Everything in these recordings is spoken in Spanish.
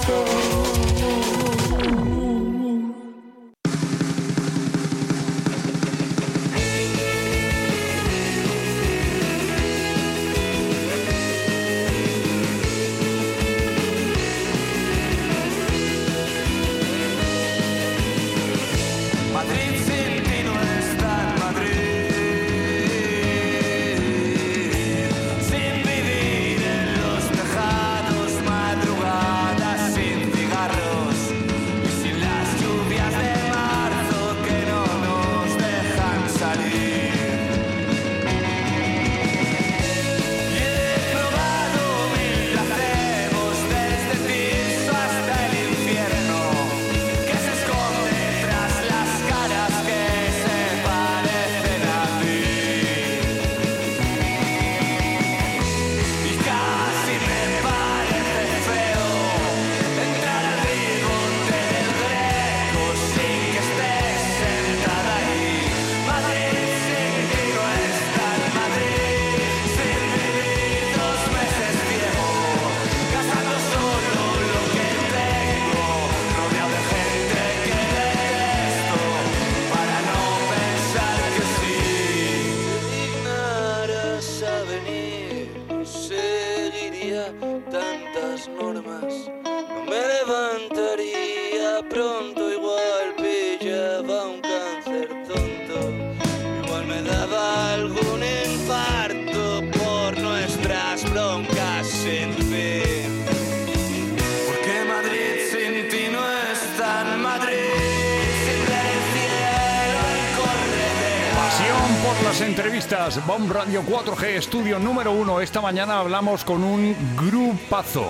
Entrevistas, Bomb Radio 4G, estudio número 1. Esta mañana hablamos con un grupazo.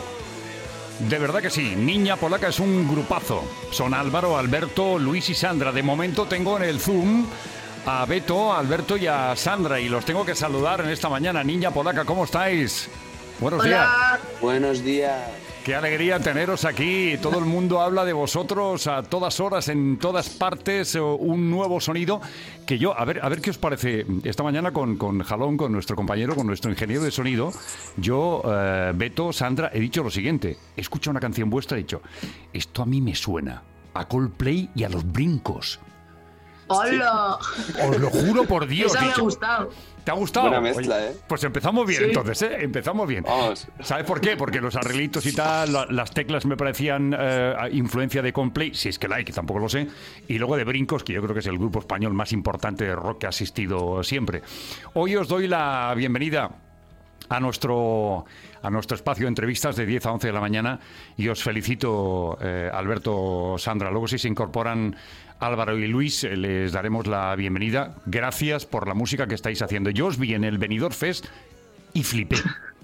De verdad que sí, Niña Polaca es un grupazo. Son Álvaro, Alberto, Luis y Sandra. De momento tengo en el Zoom a Beto, a Alberto y a Sandra y los tengo que saludar en esta mañana. Niña Polaca, ¿cómo estáis? Buenos días. Buenos días. Qué alegría teneros aquí. Todo el mundo habla de vosotros a todas horas, en todas partes, un nuevo sonido que yo, a ver qué os parece. Esta mañana con Jalón, con nuestro compañero, con nuestro ingeniero de sonido, yo, Beto, Sandra, he dicho lo siguiente. He escuchado una canción vuestra, he dicho, esto a mí me suena a Coldplay y a Los Brincos. ¡Hola! Os lo juro por Dios. Esa me ha gustado. ¿Te ha gustado? Buena mezcla, Oye, pues empezamos bien, sí. Entonces, empezamos bien. Vamos. ¿Sabes por qué? Porque los arreglitos y tal, las teclas me parecían influencia de Coldplay, si es que la hay, que tampoco lo sé, y luego de Brincos, que yo creo que es el grupo español más importante de rock que ha asistido siempre. Hoy os doy la bienvenida a nuestro espacio de entrevistas de 10 a 11 de la mañana y os felicito, Alberto, Sandra. Luego si se incorporan Álvaro y Luis, les daremos la bienvenida. Gracias por la música que estáis haciendo. Yo os vi en el Benidorm Fest y flipé.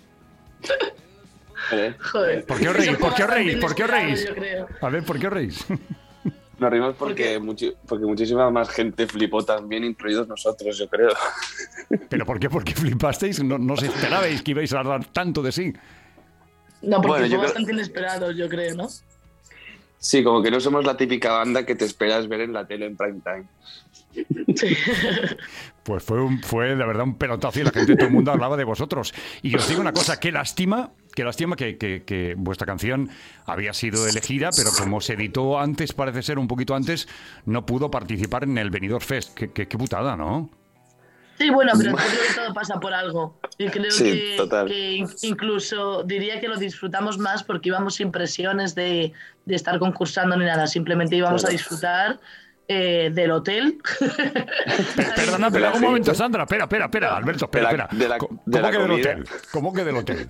Joder. ¿Por qué os reís? ¿Por qué os reís? ¿Por qué os reís? A ver, ¿por qué os reís? Nos reímos porque muchísima más gente flipó también, incluidos nosotros, yo creo. ¿Pero por qué? ¿Por qué flipasteis? ¿No os esperabais que ibais a hablar tanto de sí? No, porque fue bastante inesperado, yo creo, ¿no? Sí, como que no somos la típica banda que te esperas ver en la tele en prime time. Sí. Pues fue de verdad un pelotazo y la gente, todo el mundo hablaba de vosotros. Y os digo una cosa, qué lástima que vuestra canción había sido elegida, pero como se editó antes, parece ser un poquito antes, no pudo participar en el Benidorm Fest. Qué putada, ¿no? Sí, bueno, pero creo que todo pasa por algo. Y creo sí, que incluso diría que lo disfrutamos más porque íbamos sin presiones de estar concursando ni nada. Simplemente íbamos a disfrutar del hotel. Perdona, pero un momento, Sandra. Espera, Alberto, espera. ¿Cómo que del hotel? ¿Cómo que del hotel?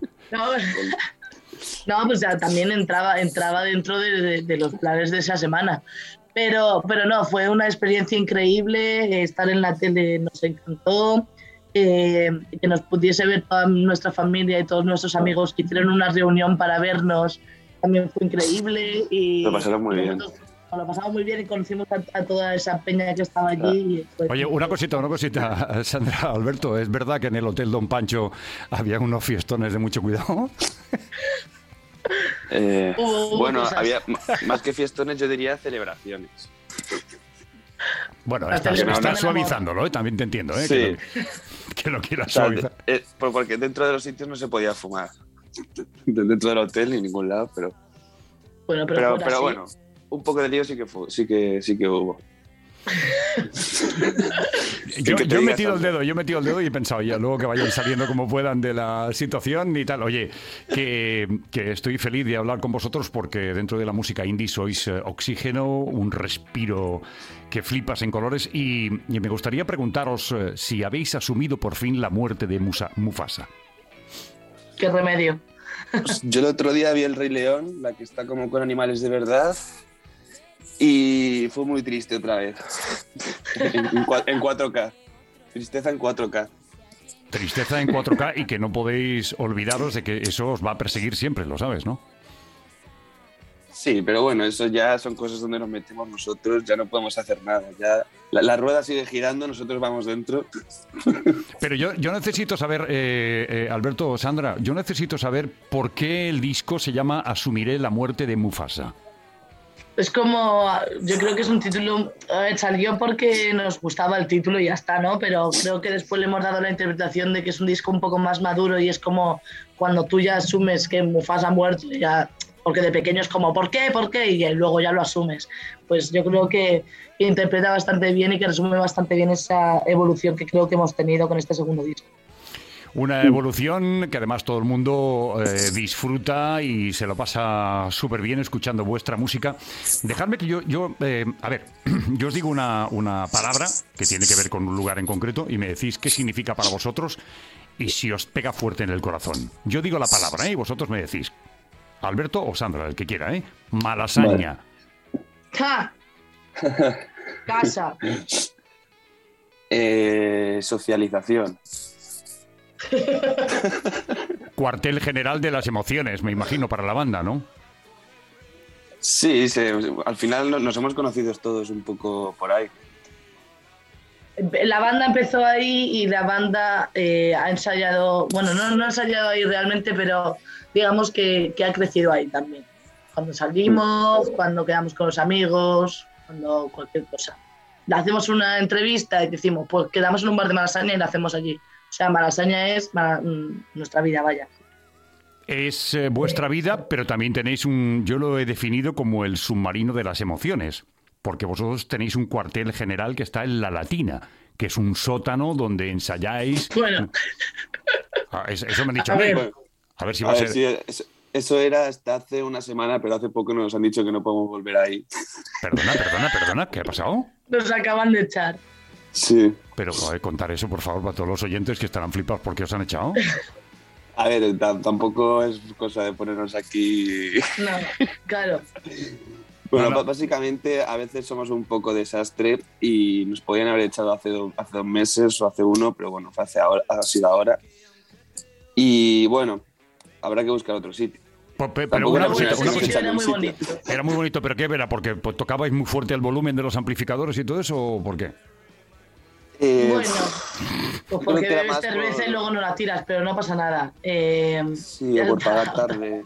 No, pues ya también entraba dentro de los planes de esa semana. Pero no, fue una experiencia increíble, estar en la tele nos encantó, que nos pudiese ver toda nuestra familia y todos nuestros amigos que hicieron una reunión para vernos, también fue increíble. Y lo pasaron muy bien. Lo pasamos muy bien y conocimos a toda esa peña que estaba allí. Oye, una cosita, Sandra, Alberto, ¿es verdad que en el Hotel Don Pancho había unos fiestones de mucho cuidado? Bueno, había más que fiestones, yo diría celebraciones. Bueno, estás suavizándolo, también te entiendo, sí. que lo quieras suavizar. Porque dentro de los sitios no se podía fumar. Dentro del hotel ni en ningún lado, pero Bueno, pero pero bueno, un poco de lío sí que hubo. Yo he metido el dedo y he pensado ya luego que vayan saliendo como puedan de la situación y tal. Oye, que estoy feliz de hablar con vosotros porque dentro de la música indie sois oxígeno, un respiro que flipas en colores y me gustaría preguntaros si habéis asumido por fin la muerte de Mufasa. ¿Qué remedio? Pues yo el otro día vi El Rey León, la que está como con animales de verdad. Y fue muy triste otra vez. en 4K. Tristeza en 4K. Tristeza en 4K y que no podéis olvidaros de que eso os va a perseguir siempre, lo sabes, ¿no? Sí, pero bueno, eso ya son cosas donde nos metemos nosotros, ya no podemos hacer nada. Ya la rueda sigue girando, nosotros vamos dentro. Pero yo necesito saber, Alberto, Sandra, yo necesito saber por qué el disco se llama Asumiré la muerte de Mufasa. Es como, yo creo que es un título, salió porque nos gustaba el título y ya está, ¿no? Pero creo que después le hemos dado la interpretación de que es un disco un poco más maduro y es como cuando tú ya asumes que Mufasa ha muerto, ya, porque de pequeño es como, ¿por qué? ¿Por qué? Y luego ya lo asumes. Pues yo creo que interpreta bastante bien y que resume bastante bien esa evolución que creo que hemos tenido con este segundo disco. Una evolución que además todo el mundo disfruta y se lo pasa súper bien escuchando vuestra música. Dejadme que yo a ver, yo os digo una palabra que tiene que ver con un lugar en concreto y me decís qué significa para vosotros y si os pega fuerte en el corazón. Yo digo la palabra, y vosotros me decís, Alberto o Sandra, el que quiera, Malasaña. ¡Ja! Casa. Socialización. Cuartel general de las emociones, me imagino, para la banda, ¿no? Sí, al final nos hemos conocido todos un poco por ahí. La banda empezó ahí y la banda ha ensayado, bueno, no ha ensayado ahí realmente, pero digamos que ha crecido ahí también. Cuando salimos, cuando quedamos con los amigos, cuando cualquier cosa. Le hacemos una entrevista y decimos, pues quedamos en un bar de Malasaña y la hacemos allí. O sea, Malasaña es nuestra vida, vaya. Es vuestra vida, pero también tenéis yo lo he definido como el submarino de las emociones, porque vosotros tenéis un cuartel general que está en La Latina, que es un sótano donde ensayáis... Bueno. Eso me han dicho a mí. A ver si va a ser... Sí, eso era hasta hace una semana, pero hace poco nos han dicho que no podemos volver ahí. Perdona, ¿qué ha pasado? Nos acaban de echar. Sí. Pero contar eso, por favor, para todos los oyentes que estarán flipados porque os han echado. A ver, tampoco es cosa de ponernos aquí... No, claro. Bueno, básicamente a veces somos un poco desastre y nos podían haber echado hace 2 meses o hace 1, pero bueno, ha sido ahora. Y bueno, habrá que buscar otro sitio. Pero una cosita, era muy bonito. Era muy bonito, pero ¿qué era? ¿Porque tocabais muy fuerte el volumen de los amplificadores y todo eso o por qué? Bueno, pues porque bebes cerveza y luego no la tiras, pero no pasa nada. Sí, por pagar tarde.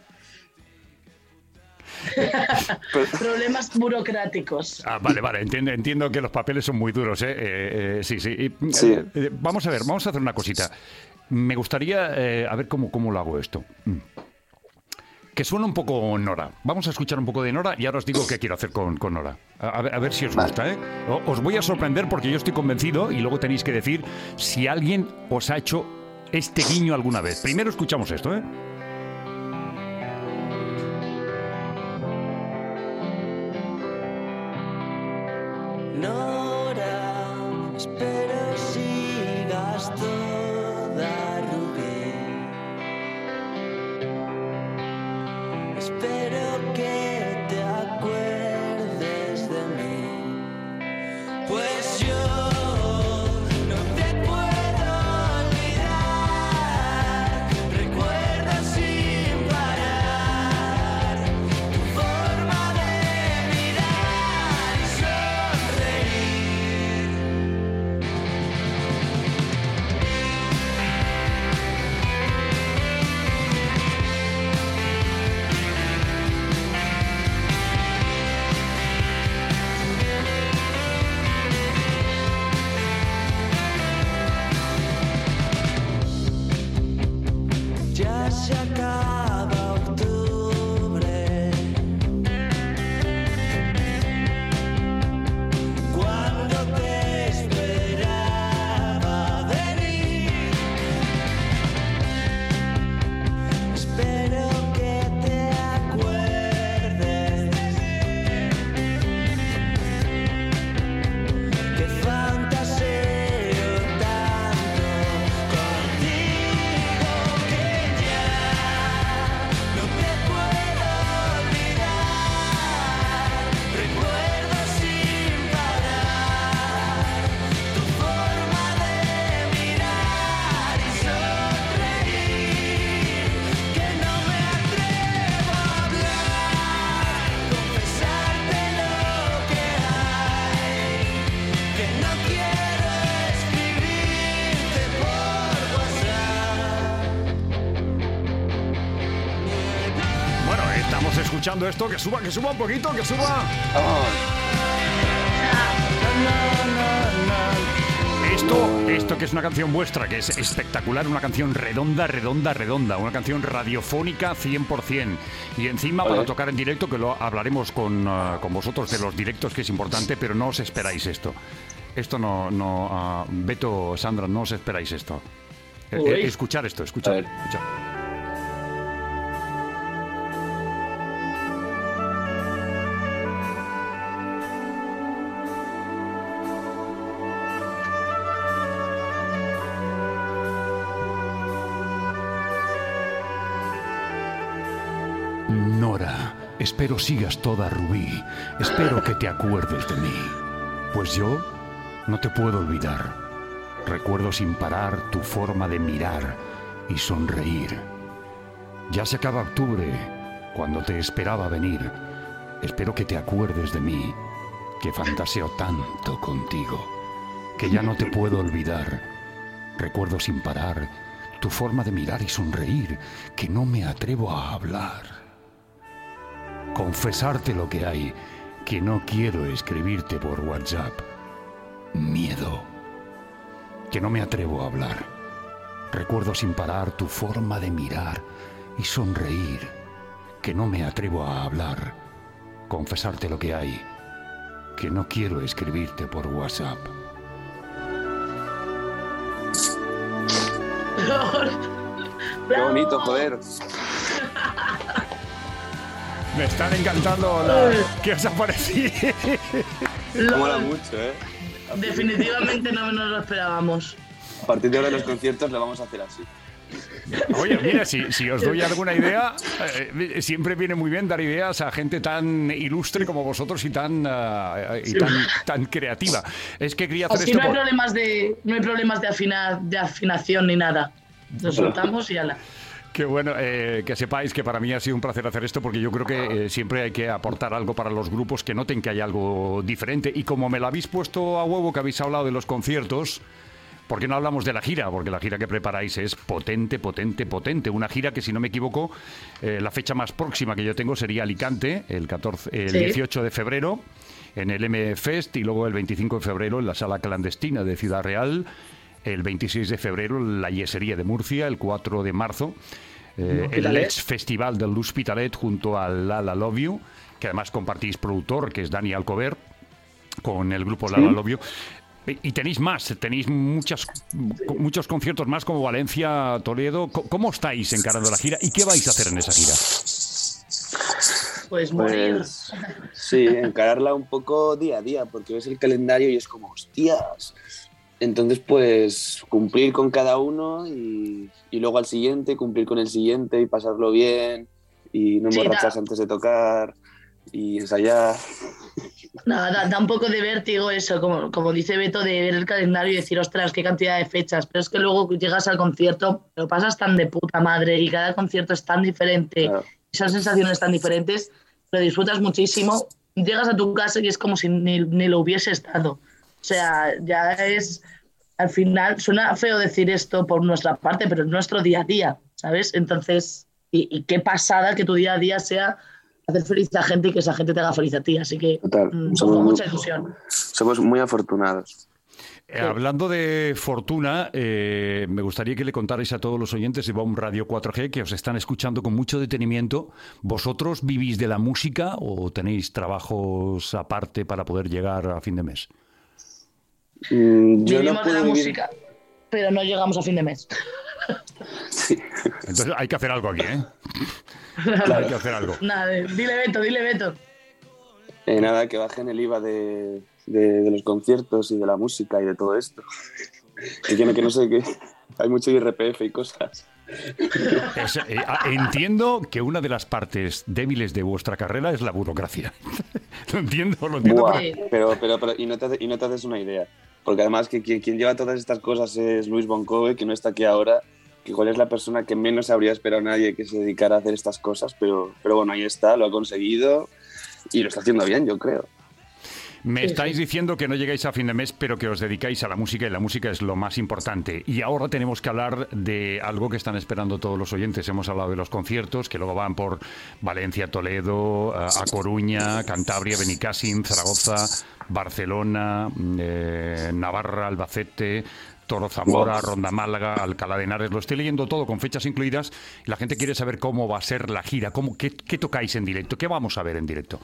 Problemas burocráticos. Vale, entiendo que los papeles son muy duros, sí. Vamos a hacer una cosita. Me gustaría, a ver cómo lo hago esto. Que suena un poco Nora. Vamos a escuchar un poco de Nora y ahora os digo qué quiero hacer con Nora. A ver si os gusta, ¿eh? Os voy a sorprender porque yo estoy convencido y luego tenéis que decir si alguien os ha hecho este guiño alguna vez. Primero escuchamos esto, ¿eh? Nora, espero sigas toda rubí. Espero que te acuerdes de mí. Pues yo no te puedo olvidar. Recuerda sin parar tu forma de mirar y sonreír. Ya se acaba octubre Vamos escuchando esto, que suba un poquito, que suba. Vamos. Esto que es una canción vuestra, que es espectacular, una canción redonda, una canción radiofónica 100%. Y encima para tocar en directo, que lo hablaremos con vosotros de los directos, que es importante, pero no os esperáis esto. Esto no, Beto, Sandra, no os esperáis esto. Escuchar esto, escuchar. Nora, espero sigas toda rubí. Espero que te acuerdes de mí. Pues yo no te puedo olvidar. Recuerdo sin parar tu forma de mirar y sonreír. Ya se acaba octubre, cuando te esperaba venir. Espero que te acuerdes de mí, que fantaseo tanto contigo, que ya no te puedo olvidar. Recuerdo sin parar tu forma de mirar y sonreír, que no me atrevo a hablar. Confesarte lo que hay, que no quiero escribirte por WhatsApp. Miedo, que no me atrevo a hablar. Recuerdo sin parar tu forma de mirar y sonreír, que no me atrevo a hablar. Confesarte lo que hay, que no quiero escribirte por WhatsApp. Qué bonito, joder. Me están encantando ¿Qué os ha parecido? Mola mucho, ¿eh? Definitivamente no nos lo esperábamos. A partir de ahora en los conciertos lo vamos a hacer así. Oye, mira, si os doy alguna idea, siempre viene muy bien dar ideas a gente tan ilustre como vosotros y tan creativa. Es que quería hacer Así esto. no hay problemas de afinación ni nada. Lo soltamos y ala. Qué bueno, que sepáis que para mí ha sido un placer hacer esto, porque yo creo que siempre hay que aportar algo para los grupos, que noten que hay algo diferente. Y como me lo habéis puesto a huevo, que habéis hablado de los conciertos, ¿por qué no hablamos de la gira? Porque la gira que preparáis es potente. Una gira que, si no me equivoco, la fecha más próxima que yo tengo sería Alicante, el 18 de febrero, en el M-Fest, y luego el 25 de febrero en la Sala Clandestina de Ciudad Real, el 26 de febrero en la Yesería de Murcia, el 4 de marzo, el Let's Festival del L'Hospitalet junto al Lala Love You, que además compartís productor, que es Dani Alcover, con el grupo Lala Love You. Y tenéis muchos conciertos más, como Valencia, Toledo. ¿Cómo estáis encarando la gira y qué vais a hacer en esa gira? Pues morir. Sí, encararla un poco día a día, porque ves el calendario y es como, hostias. Entonces, pues, cumplir con cada uno y luego al siguiente, cumplir con el siguiente y pasarlo bien y no emborracharse antes de tocar y ensayar. Nada, da un poco de vértigo eso, como dice Beto, de ver el calendario y decir, ostras, qué cantidad de fechas. Pero es que luego llegas al concierto, lo pasas tan de puta madre y cada concierto es tan diferente, claro. Esas sensaciones tan diferentes, lo disfrutas muchísimo. Llegas a tu casa y es como si ni lo hubiese estado. O sea, ya es, al final, suena feo decir esto por nuestra parte, pero es nuestro día a día, ¿sabes? Entonces, y qué pasada que tu día a día sea hacer feliz a gente y que esa gente te haga feliz a ti. Así que somos mucha ilusión. Somos muy afortunados. Hablando de fortuna, me gustaría que le contarais a todos los oyentes de BOM Radio 4G, que os están escuchando con mucho detenimiento. ¿Vosotros vivís de la música o tenéis trabajos aparte para poder llegar a fin de mes? Vivimos de la música, pero no llegamos a fin de mes. Sí. Entonces hay que hacer algo aquí, ¿eh? Claro. Hay que hacer algo. Nada, dile Beto. Nada, que bajen el IVA de los conciertos y de la música y de todo esto. Que no sé, que hay mucho IRPF y cosas. Entiendo que una de las partes débiles de vuestra carrera es la burocracia. Lo entiendo. Buah, pero y no te haces una idea. Porque además que quien lleva todas estas cosas es Luis Boncove, que no está aquí ahora, que igual es la persona que menos habría esperado nadie que se dedicara a hacer estas cosas, pero bueno, ahí está, lo ha conseguido y lo está haciendo bien, yo creo. Me Sí, estáis sí. diciendo que no llegáis a fin de mes, pero que os dedicáis a la música y la música es lo más importante. Y ahora tenemos que hablar de algo que están esperando todos los oyentes. Hemos hablado de los conciertos, que luego van por Valencia, Toledo, a Coruña, Cantabria, Benicàssim, Zaragoza, Barcelona, Navarra, Albacete, Toro Zamora, Ronda Málaga, Alcalá de Henares. Lo estoy leyendo todo con fechas incluidas. Y la gente quiere saber cómo va a ser la gira, qué tocáis en directo, qué vamos a ver en directo.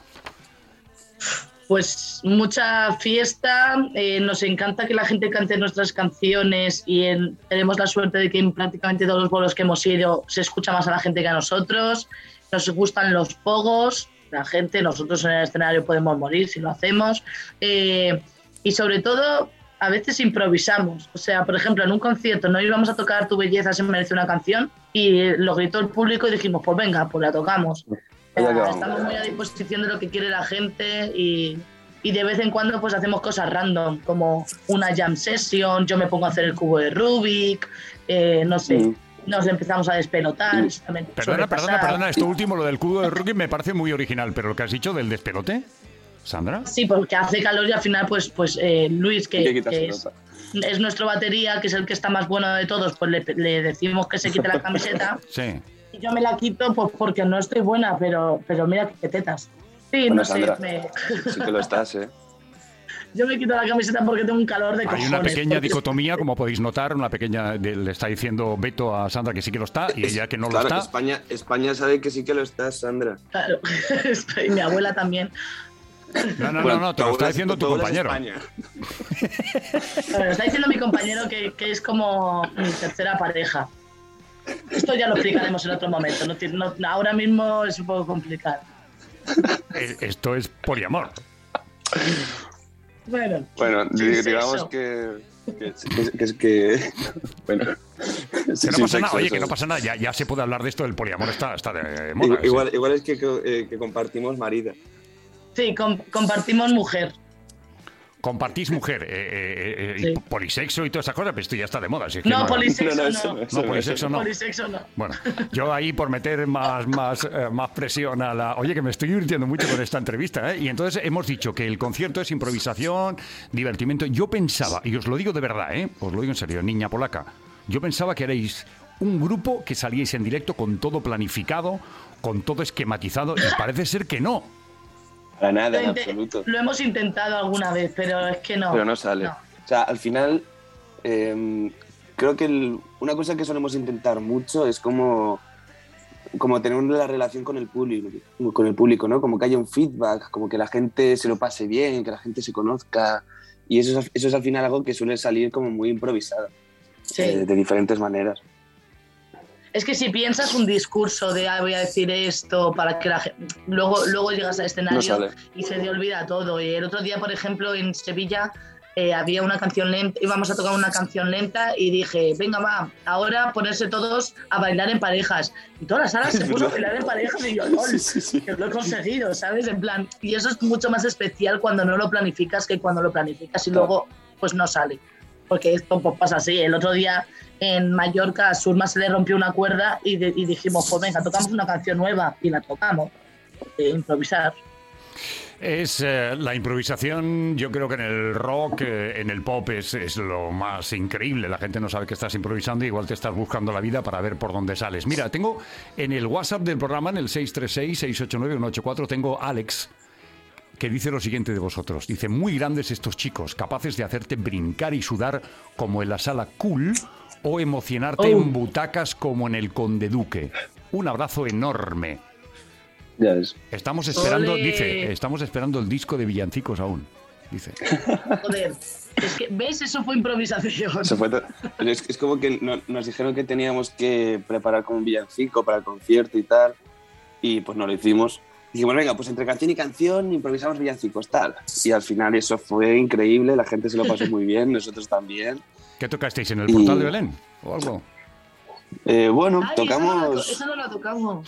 Pues mucha fiesta, nos encanta que la gente cante nuestras canciones y tenemos la suerte de que en prácticamente todos los bolos que hemos ido se escucha más a la gente que a nosotros. Nos gustan los pogos, la gente, nosotros en el escenario podemos morir si lo hacemos. Y sobre todo, a veces improvisamos. O sea, por ejemplo, en un concierto no íbamos a tocar Tu belleza se merece una canción y lo gritó el público y dijimos, pues venga, pues la tocamos. Estamos muy a disposición de lo que quiere la gente y de vez en cuando pues hacemos cosas random, como una jam session, yo me pongo a hacer el cubo de Rubik, no sé, nos empezamos a despelotar. Perdona, esto último, lo del cubo de Rubik me parece muy original, pero lo que has dicho del despelote, Sandra. Sí, porque hace calor y al final pues Luis, que es nuestro batería, que es el que está más bueno de todos, pues le decimos que se quite la camiseta. Sí. Y yo me la quito pues porque no estoy buena, pero mira qué tetas. Sí, Bueno, no Sandra, sé. sí que lo estás, ¿eh? Yo me quito la camiseta porque tengo un calor de cojones. Hay una pequeña porque- dicotomía, como podéis notar, le está diciendo Beto a Sandra que sí que lo está y ella que no Claro, lo está. España sabe que sí que lo estás, Sandra. Claro, y mi abuela también. No, Bueno, te lo está diciendo tu abuela es compañero. España. Bueno, está diciendo mi compañero que es como mi tercera pareja. Esto ya lo explicaremos en otro momento. Ahora mismo es un poco complicado. Esto es poliamor. Bueno, Bueno, sin digamos sexo. que bueno. Que no pasa nada, oye, que no pasa nada. Ya se puede hablar de esto del poliamor, está de moda. Igual es que compartimos marido. Sí, compartimos mujer. Compartís mujer, Sí. polisexo y todas esas cosas, pero esto ya está de moda. Si es que No, polisexo No, no. eso No, polisexo no. Polisexo no. Bueno, yo ahí por meter más presión a la... Oye, que me estoy divirtiendo mucho con esta entrevista, ¿eh? Y entonces hemos dicho que el concierto es improvisación, divertimento. Yo pensaba, y os lo digo de verdad, ¿eh? Os lo digo en serio, niña polaca, yo pensaba que erais un grupo que salíais en directo con todo planificado, con todo esquematizado, y parece ser que no. Para nada, en Lo absoluto. Lo hemos intentado alguna vez, pero es que no. Pero no sale. No. O sea, al final, creo que una cosa que solemos intentar mucho es como tener la relación con el público, ¿no? Como que haya un feedback, como que la gente se lo pase bien, que la gente se conozca. Y eso es al final algo que suele salir como muy improvisado, Sí. de diferentes maneras. Es que si piensas un discurso de voy a decir esto para que la gente... Luego llegas al No escenario sale. y se te olvida todo. Y el otro día, por ejemplo, en Sevilla había una canción lenta, íbamos a tocar una canción lenta y dije, venga, va, ahora ponerse todos a bailar en parejas. Y toda la sala se puso a bailar en parejas y yo, ¡lol! Sí. Que lo he conseguido, ¿sabes? En plan, y eso es mucho más especial cuando no lo planificas que cuando lo planificas y luego pues no sale. Porque esto pues, pasa así. El otro día en Mallorca a Surma se le rompió una cuerda y dijimos, pues venga, tocamos una canción nueva y la tocamos. Porque improvisar. Es la improvisación, yo creo que en el rock, en el pop es lo más increíble. La gente no sabe que estás improvisando y igual te estás buscando la vida para ver por dónde sales. Mira, tengo en el WhatsApp del programa, en el 636-689-184, tengo a Alex, que dice lo siguiente de vosotros. Dice, muy grandes estos chicos, capaces de hacerte brincar y sudar como en la sala Cool o emocionarte en butacas como en el Conde Duque. Un abrazo enorme. Ya ves. Estamos esperando, ¡Ole! dice, estamos esperando el disco de villancicos aún, dice. Joder, es que, ¿ves? Eso fue improvisación. Pero es como que nos dijeron que teníamos que preparar como un villancico para el concierto y tal, y pues no lo hicimos. Dijimos, venga, pues entre canción y canción improvisamos villancicos, tal. Y al final eso fue increíble, la gente se lo pasó muy bien, nosotros también. ¿Qué tocasteis en el portal de Belén o algo? Bueno, Ay, tocamos... Eso no lo tocamos.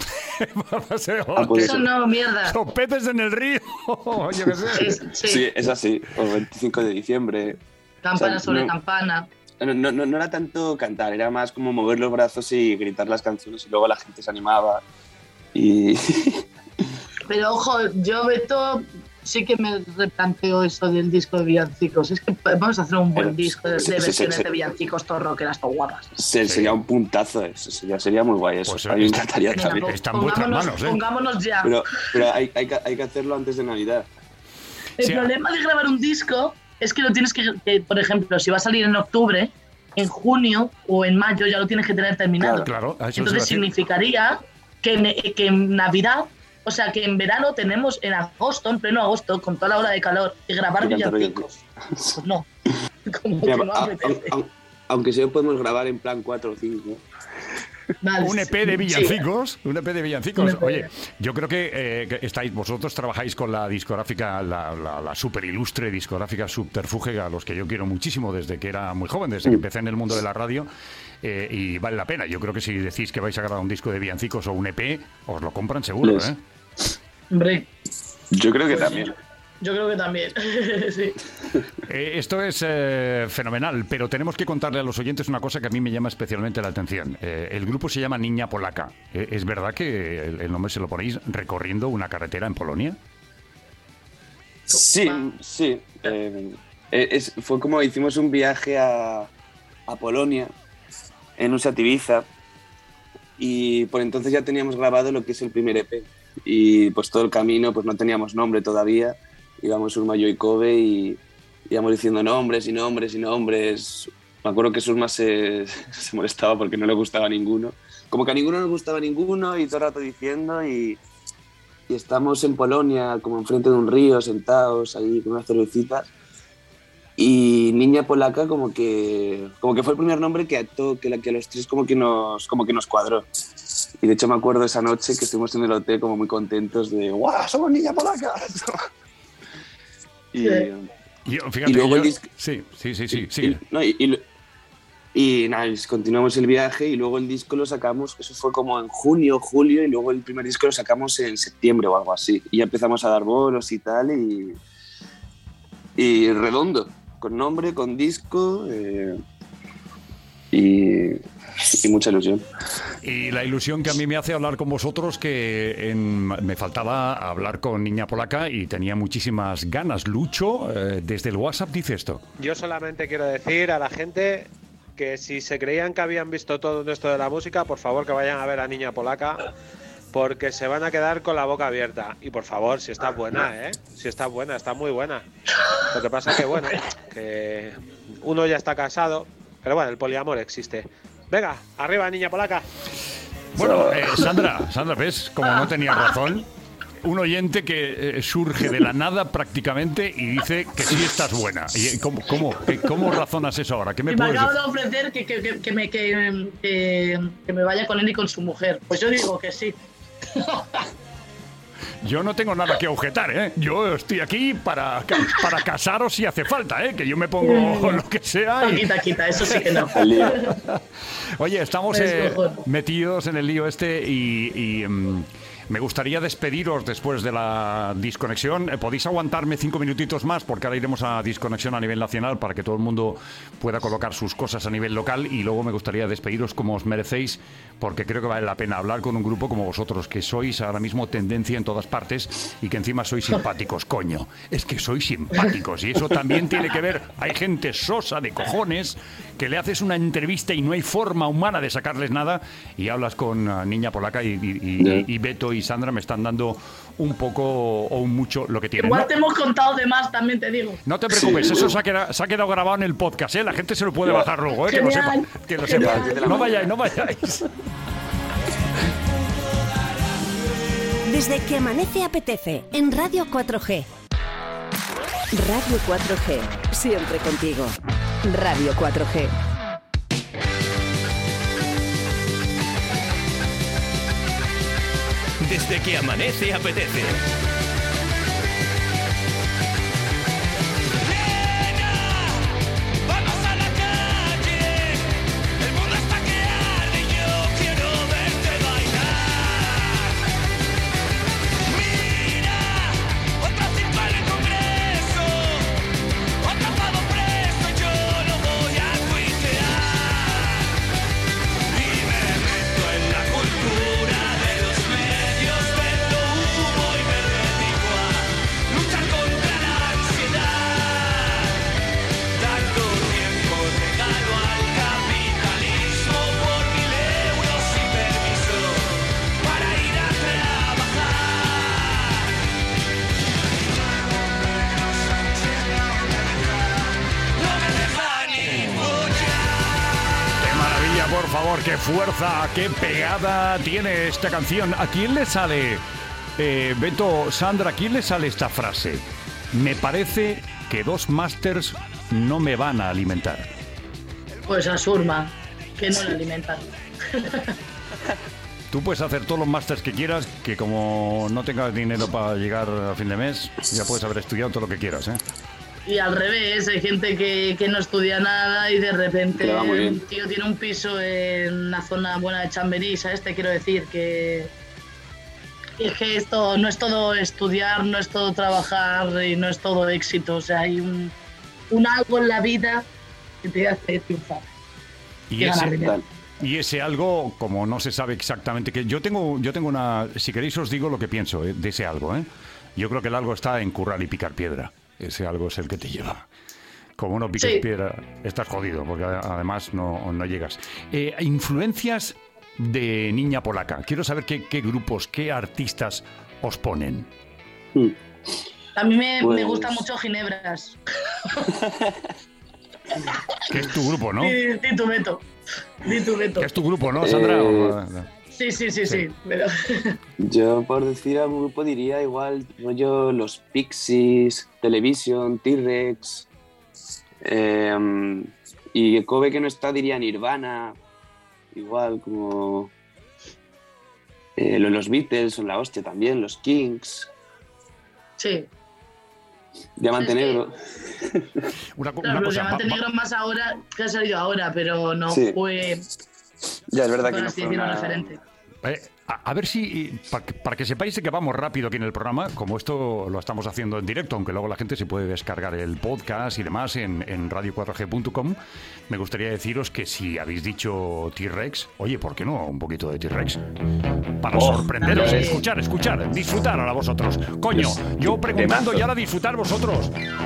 pues Eso no, mierda. Los peces en el río. Yo qué sé. Sí. Sí, es así, el 25 de diciembre. Campana O sea, sobre no- campana. No era tanto cantar, era más como mover los brazos y gritar las canciones y luego la gente se animaba. Y Pero ojo, yo, Beto, sí que me replanteo eso del disco de villancicos. Es que vamos a hacer un buen disco de versiones de villancicos, todo rockeras, todo guapas. Sería un puntazo eso, sería muy guay eso. Pues, a mí me encantaría Venga, también. Está en vuestras manos, ¿eh? Pongámonos ya. Pero hay que hacerlo antes de Navidad. El Sí. problema de grabar un disco es que lo tienes que, por ejemplo, si va a salir en octubre, en junio o en mayo ya lo tienes que tener terminado. Claro, a eso Entonces se va a decir. significaría que en Navidad, o sea, que en verano tenemos en agosto, en pleno agosto, con toda la ola de calor, y grabar Y cantar villancicos. Pues no. Como Mira, que no apetece. aunque sí podemos grabar en plan 4 o 5. Vale, Un EP de sí. villancicos, un EP de villancicos. Un EP. Oye, yo creo que estáis, vosotros trabajáis con la discográfica, la super ilustre discográfica Subterfuge, a los que yo quiero muchísimo desde que era muy joven, desde que empecé en el mundo de la radio, y vale la pena. Yo creo que si decís que vais a grabar un disco de villancicos o un EP, os lo compran seguro, Les- ¿eh? Hombre, Yo creo que pues también. yo creo que también. Sí. Esto es fenomenal, pero tenemos que contarle a los oyentes una cosa que a mí me llama especialmente la atención. El grupo se llama Niña Polaca. ¿Es verdad que el nombre se lo ponéis recorriendo una carretera en Polonia? Sí. Fue como hicimos un viaje a Polonia en un Ibiza y por entonces ya teníamos grabado lo que es el primer EP y pues todo el camino pues no teníamos nombre todavía, íbamos Surma, yo y Kobe y íbamos diciendo nombres y nombres y nombres. Me acuerdo que Surma se molestaba porque no le gustaba ninguno, como que a ninguno nos gustaba ninguno y todo el rato diciendo y estamos en Polonia como enfrente de un río sentados ahí con unas cervecitas. Y Niña Polaca como que fue el primer nombre que a los tres como que nos cuadró. Y de hecho me acuerdo esa noche que estuvimos en el hotel como muy contentos de ¡guau! ¡Somos Niña Polaca! y, Fíjate, Y luego el yo- disco- Sí. y nada, continuamos el viaje y luego el disco lo sacamos, eso fue como en junio, julio, y luego el primer disco lo sacamos en septiembre o algo así. Y ya empezamos a dar bolos y tal, y redondo, con nombre, con disco, y mucha ilusión. Y la ilusión que a mí me hace hablar con vosotros, que me faltaba hablar con Niña Polaca y tenía muchísimas ganas. Lucho, desde el WhatsApp dice esto. Yo solamente quiero decir a la gente que si se creían que habían visto todo esto de la música, por favor que vayan a ver a Niña Polaca, porque se van a quedar con la boca abierta. Y por favor, si está buena, si está buena, está muy buena. Lo que pasa que, bueno, que uno ya está casado, pero bueno, el poliamor existe. Venga, arriba Niña Polaca. Bueno, Sandra, ¿ves? Como no tenía razón. Un oyente que surge de la nada prácticamente y dice que sí estás buena. ¿Y cómo razonas eso ahora? ¿Qué me Y me puedes acabo decir? de ofrecer que me vaya con él y con su mujer. Pues yo digo que sí. Yo no tengo nada que objetar, ¿eh? Yo estoy aquí para casaros si hace falta, ¿eh? Que yo me pongo lo que sea y... Quita, eso sí que no. Al lío. Oye, estamos Es mejor. metidos en el lío este y me gustaría despediros después de la disconexión. ¿Podéis aguantarme 5 minutitos más? Porque ahora iremos a disconexión a nivel nacional para que todo el mundo pueda colocar sus cosas a nivel local y luego me gustaría despediros como os merecéis, porque creo que vale la pena hablar con un grupo como vosotros, que sois ahora mismo tendencia en todas partes y que encima sois simpáticos, coño. Es que sois simpáticos y eso también tiene que ver. Hay gente sosa de cojones que le haces una entrevista y no hay forma humana de sacarles nada y hablas con Niña Polaca y Beto y Sandra me están dando un poco o un mucho lo que tienen. Igual No, te hemos contado de más, también te digo. no te preocupes, eso se ha quedado grabado en el podcast, ¿eh? La gente se lo puede bajar luego, ¿eh? Que lo sepa. Genial, Que lo genial. sepa. No vayáis, no vayáis. Desde que amanece apetece en Radio 4G. Radio 4G, siempre contigo. Radio 4G. Desde que amanece apetece. Vamos a la calle, el mundo está que arde y yo quiero verte bailar. Mira, otra sin para el Congreso, atrapado preso y yo lo voy a tuitear. Y me meto en la cultura de los medios, vendo humo y me favor, qué fuerza, qué pegada tiene esta canción. ¿A quién le sale, Beto, Sandra, a quién le sale esta frase? Me parece que 2 másters no me van a alimentar. Pues a Surma, que no le alimentan. Tú puedes hacer todos los másters que quieras, que como no tengas dinero para llegar a fin de mes, ya puedes haber estudiado todo lo que quieras, ¿eh? Y al revés, hay gente que no estudia nada y de repente un tío tiene un piso en una zona buena de Chamberí, ¿sabes? Te quiero decir que es que esto no es todo estudiar, no es todo trabajar y no es todo éxito. O sea, hay un algo en la vida que te hace triunfar. Y ese algo, como no se sabe exactamente, que yo tengo una, si queréis os digo lo que pienso de ese algo, ¿eh? Yo creo que el algo está en currar y picar piedra. Ese algo es el que te lleva. Como no piques piedra, estás jodido, porque además no llegas. Influencias de Niña Polaca. Quiero saber qué grupos, qué artistas os ponen. A mí me gusta mucho Ginebras. Que es tu grupo, ¿no? Di tu Beto. Que es tu grupo, ¿no, Sandra? Sí. Pero... Yo, por decir algún grupo, diría igual rollo los Pixies, Television, T-Rex. Y Kobe, que no está, diría Nirvana. Igual, como... los Beatles son la hostia también, los Kings. Sí. Diamante Negro. Una Diamante Negro más ahora, que ha salido ahora, pero no fue... Ya, es verdad que no fue una referente. A ver si, para que sepáis que vamos rápido aquí en el programa, como esto lo estamos haciendo en directo, aunque luego la gente se puede descargar el podcast y demás en radio4g.com, me gustaría deciros que si habéis dicho T-Rex, oye, ¿por qué no un poquito de T-Rex? Para sorprenderos, escuchar, disfrutar ahora vosotros. Coño, yo preguntando y ahora disfrutar vosotros.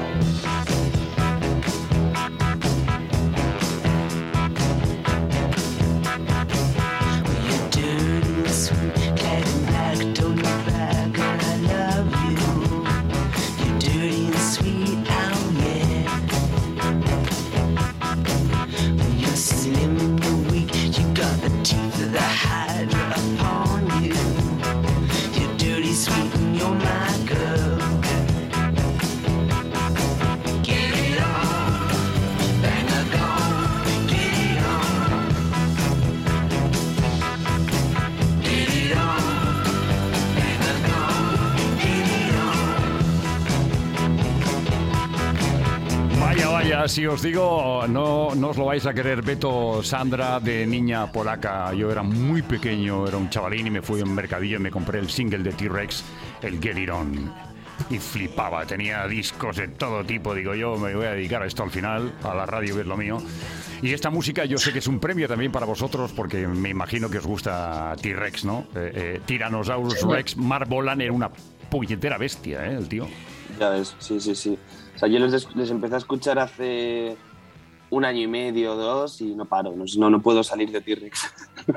Si os digo, no os lo vais a querer, Beto, Sandra, de Niña Polaca. Yo era muy pequeño, era un chavalín y me fui a un mercadillo y me compré el single de T-Rex, el Get It On. Y flipaba, tenía discos de todo tipo. Digo, yo me voy a dedicar a esto al final, a la radio, que es lo mío. Y esta música yo sé que es un premio también para vosotros, porque me imagino que os gusta T-Rex, ¿no? Tyrannosaurus Rex. Mark Bolan era una puñetera bestia, el tío. Ya ves, sí. O sea, yo les empecé a escuchar hace 1 año y medio o 2 y no paro, no puedo salir de T-Rex.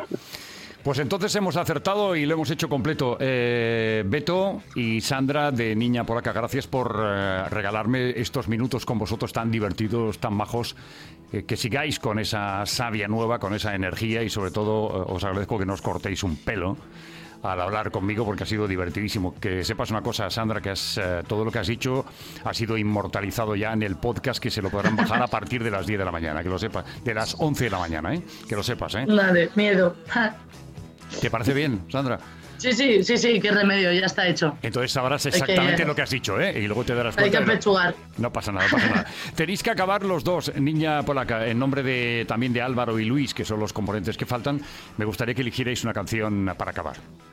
Pues entonces hemos acertado y lo hemos hecho completo. Beto y Sandra de Niña Polaca, gracias por regalarme estos minutos con vosotros tan divertidos, tan majos. Que sigáis con esa savia nueva, con esa energía y sobre todo os agradezco que no os cortéis un pelo al hablar conmigo, porque ha sido divertidísimo. Que sepas una cosa, Sandra, que todo lo que has dicho ha sido inmortalizado ya en el podcast, que se lo podrán bajar a partir de las 10 de la mañana, que lo sepas, de las 11 de la mañana, que lo sepas, Vale, miedo. ¿Te parece bien, Sandra? Sí, qué remedio, ya está hecho. Entonces sabrás exactamente lo que has dicho, y luego te darás cuenta. Hay que pechugar. No pasa nada. Tenéis que acabar los dos, Niña Polaca, en nombre también de Álvaro y Luis, que son los componentes que faltan. Me gustaría que eligierais una canción para acabar.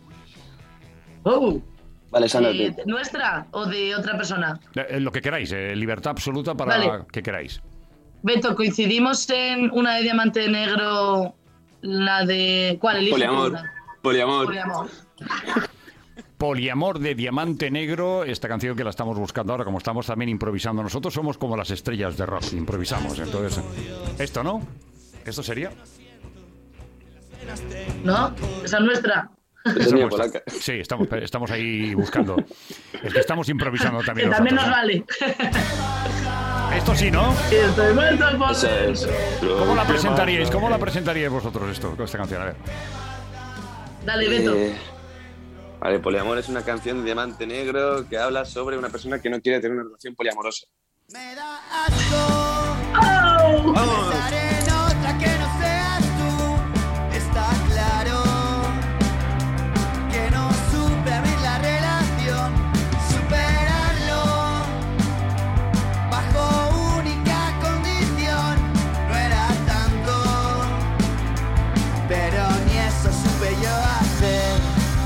Vale, Sandra. ¿Nuestra o de otra persona? Lo que queráis, libertad absoluta para que queráis. Beto, coincidimos en una de Diamante Negro, la de... ¿Cuál eliges? Poliamor. Poliamor de Diamante Negro, esta canción que la estamos buscando ahora, como estamos también improvisando. Nosotros somos como las estrellas de rock, improvisamos. Entonces, esto, ¿no? ¿Esto sería? ¿No? Esa es nuestra. Sí, estamos ahí buscando. Es que estamos improvisando también. Que también nos vale. Esto sí, ¿no? Estoy muerto por Eso es. dentro. ¿Cómo la presentaríais? ¿Cómo la presentaríais vosotros esta canción? A ver. Dale, Beto. Vale, Poliamor es una canción de Diamante Negro que habla sobre una persona que no quiere tener una relación poliamorosa. Me da asco ¡Oh! pensar en otra que no seas tú. Está claro que no supe abrir la relación, superarlo bajo única condición. No era tanto, pero ni eso supe yo hacer.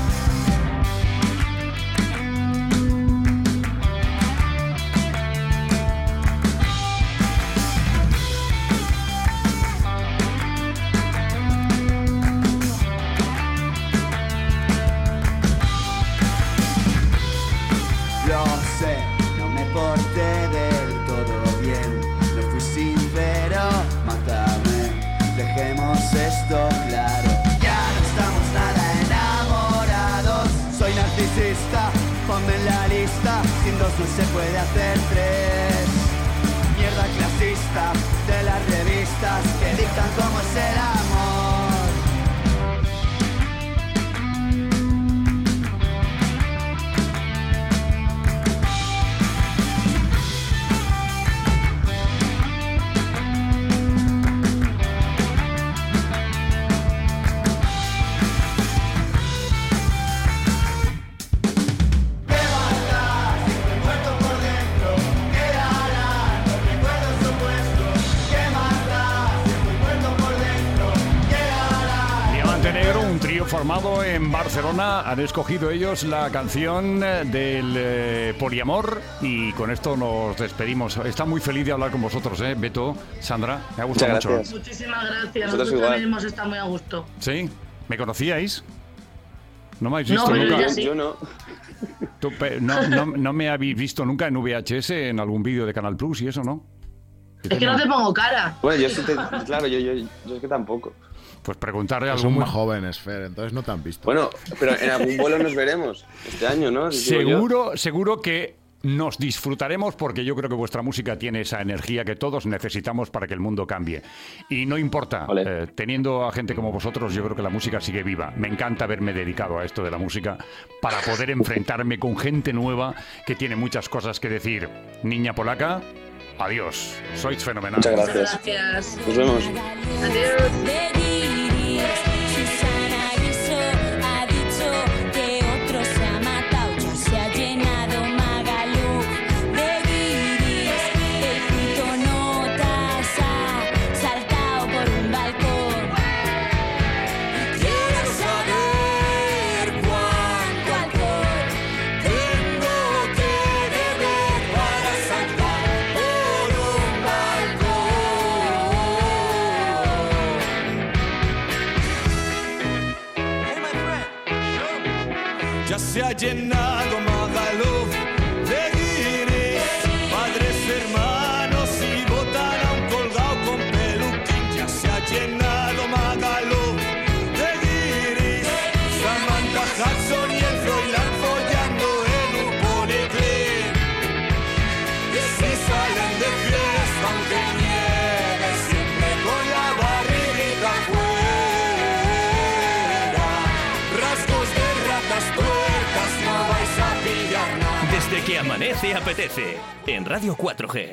Lo sé, no me porté del todo bien. No fui sincero, mátame. Dejemos esto claro. Ya no estamos nada enamorados. Soy narcisista, ponme en la lista. Sin dos no se puede hacer tres. Mierda clasista de las revistas que dictan cómo es el amor. Diamante Negro, un trío formado en Barcelona. Han escogido ellos la canción del poliamor y con esto nos despedimos. Está muy feliz de hablar con vosotros, Beto, Sandra. Me ha gustado Muchas mucho. gracias. Muchísimas gracias. Nosotros Nosotros igual. también hemos estado muy a gusto. ¿Sí? ¿Me conocíais? ¿No me habéis No, visto pero nunca? ya sí. Yo no. No me habéis visto nunca en VHS, en algún vídeo de Canal Plus y eso, ¿no? Es que no te pongo cara. Bueno, yo sí claro, yo es que tampoco. Pues preguntarle a Son algún... muy jóvenes, Fer, entonces no te han visto. Bueno, pero en algún vuelo nos veremos este año, ¿no? Digo yo. Seguro que nos disfrutaremos porque yo creo que vuestra música tiene esa energía que todos necesitamos para que el mundo cambie. Y no importa, Ole. teniendo a gente como vosotros, yo creo que la música sigue viva. Me encanta haberme dedicado a esto de la música para poder enfrentarme con gente nueva que tiene muchas cosas que decir. Niña polaca, adiós. Sois fenomenal. Muchas Muchas gracias. gracias. Nos vemos. Adiós. Susana Griso ha dicho que otro se ha matado, ya se ha llenado Magaluf de guiris. El fruto notas ha saltado por un balcón. Quiero saber cuánto alcohol tengo que beber para saltar por un balcón. Ya se ha llenado Magaluf de guiris, padres, hermanos y botana, un colgado con peluquín. Ya se ha llenado Magaluf de guiris, Samantha Hudson y el Froilán follando en un policlín. Y si salen de fiesta aunque nieve, siempre con la barriguita fuera, rasgos de ratas tuertas no vais a pillar nada. Desde que amanece apetece. En Radio 4G.